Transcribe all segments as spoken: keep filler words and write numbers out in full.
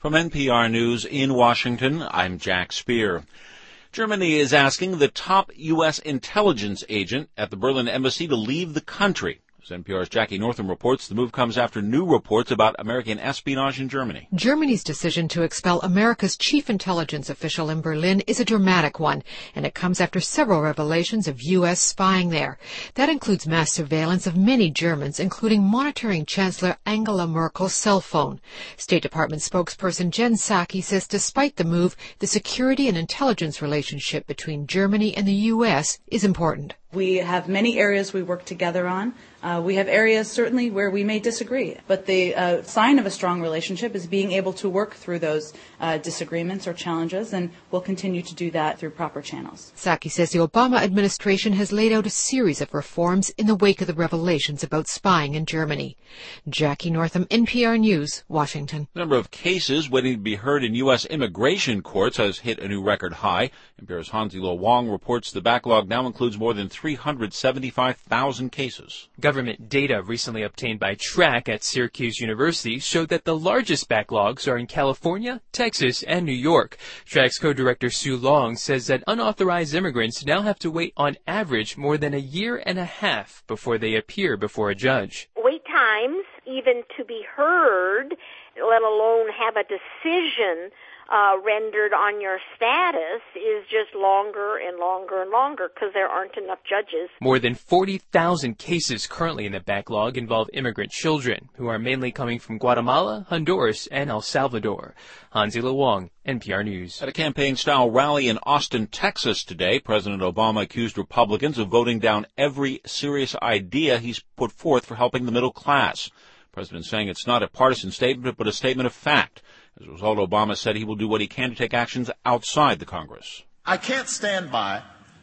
From N P R News in Washington, I'm Jack Speer. Germany is asking the top U S intelligence agent at the Berlin embassy to leave the country. As N P R's Jackie Northam reports, the move comes after new reports about American espionage in Germany. Germany's decision to expel America's chief intelligence official in Berlin is a dramatic one, and it comes after several revelations of U S spying there. That includes mass surveillance of many Germans, including monitoring Chancellor Angela Merkel's cell phone. State Department spokesperson Jen Psaki says despite the move, the security and intelligence relationship between Germany and the U S is important. We have many areas we work together on. Uh, we have areas certainly where we may disagree, but the uh, sign of a strong relationship is being able to work through those uh, disagreements or challenges, and we'll continue to do that through proper channels. Psaki says the Obama administration has laid out a series of reforms in the wake of the revelations about spying in Germany. Jackie Northam, N P R News, Washington. The number of cases waiting to be heard in U S immigration courts has hit a new record high. N P R's Hansi Lo Wong reports the backlog now includes more than three hundred seventy-five thousand cases. Government data recently obtained by Track at Syracuse University showed that the largest backlogs are in California, Texas, and New York. Track's co-director Sue Long says that unauthorized immigrants now have to wait on average more than a year and a half before they appear before a judge. Wait times, even to be heard, let alone have a decision Uh, rendered on your status, is just longer and longer and longer because there aren't enough judges. More than forty thousand cases currently in the backlog involve immigrant children, who are mainly coming from Guatemala, Honduras, and El Salvador. Hansi Lo Wong, N P R News. At a campaign-style rally in Austin, Texas today, President Obama accused Republicans of voting down every serious idea he's put forth for helping the middle class. The president saying it's not a partisan statement, but a statement of fact. As a result, Obama said he will do what he can to take actions outside the Congress. I can't stand by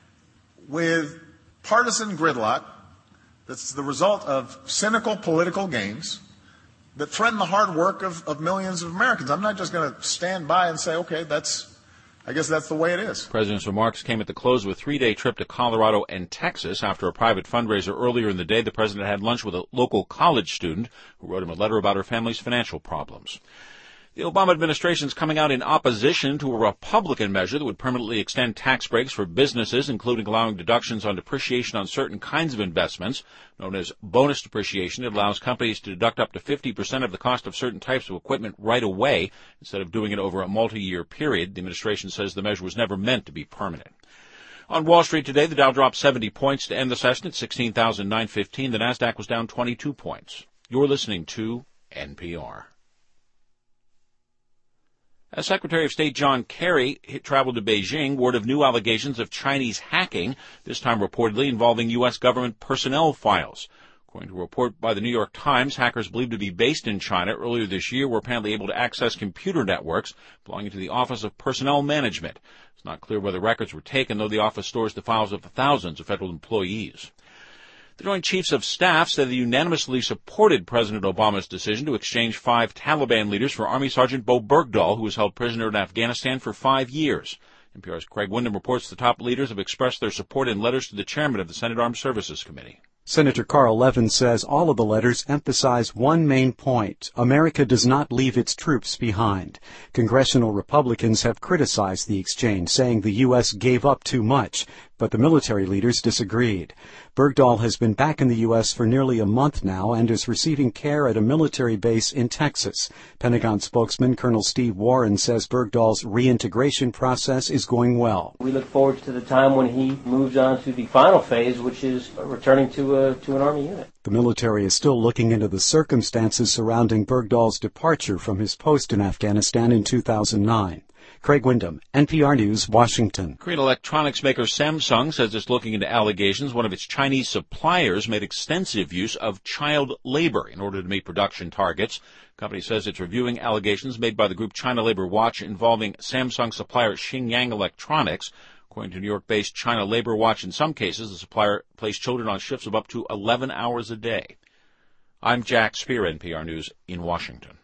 with partisan gridlock that's the result of cynical political games that threaten the hard work of, of millions of Americans. I'm not just going to stand by and say, okay, that's, I guess that's the way it is. The president's remarks came at the close of a three-day trip to Colorado and Texas. After a private fundraiser earlier in the day, the president had lunch with a local college student who wrote him a letter about her family's financial problems. The Obama administration is coming out in opposition to a Republican measure that would permanently extend tax breaks for businesses, including allowing deductions on depreciation on certain kinds of investments. Known as bonus depreciation, it allows companies to deduct up to fifty percent of the cost of certain types of equipment right away instead of doing it over a multi-year period. The administration says the measure was never meant to be permanent. On Wall Street today, the Dow dropped seventy points to end the session at sixteen thousand nine hundred fifteen. The Nasdaq was down twenty-two points. You're listening to N P R. As Secretary of State John Kerry traveled to Beijing, word of new allegations of Chinese hacking, this time reportedly involving U S government personnel files. According to a report by the New York Times, hackers believed to be based in China earlier this year were apparently able to access computer networks belonging to the Office of Personnel Management. It's not clear whether records were taken, though the office stores the files of thousands of federal employees. The Joint Chiefs of Staff said they unanimously supported President Obama's decision to exchange five Taliban leaders for Army Sergeant Bo Bergdahl, who was held prisoner in Afghanistan for five years. N P R's Craig Windham reports the top leaders have expressed their support in letters to the chairman of the Senate Armed Services Committee. Senator Carl Levin says all of the letters emphasize one main point: America does not leave its troops behind. Congressional Republicans have criticized the exchange, saying the U S gave up too much, but the military leaders disagreed. Bergdahl has been back in the U S for nearly a month now and is receiving care at a military base in Texas. Pentagon spokesman Colonel Steve Warren says Bergdahl's reintegration process is going well. We look forward to the time when he moves on to the final phase, which is returning to a, to an Army unit. The military is still looking into the circumstances surrounding Bergdahl's departure from his post in Afghanistan in two thousand nine. Craig Windham, N P R News, Washington. Korean electronics maker Samsung says it's looking into allegations one of its Chinese suppliers made extensive use of child labor in order to meet production targets. The company says it's reviewing allegations made by the group China Labor Watch involving Samsung supplier Xinjiang Electronics. According to New York-based China Labor Watch, in some cases, the supplier placed children on shifts of up to eleven hours a day. I'm Jack Speer, N P R News in Washington.